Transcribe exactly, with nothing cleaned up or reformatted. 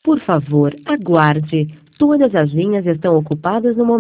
Por favor, aguarde. Todas as linhas estão ocupadas no momento.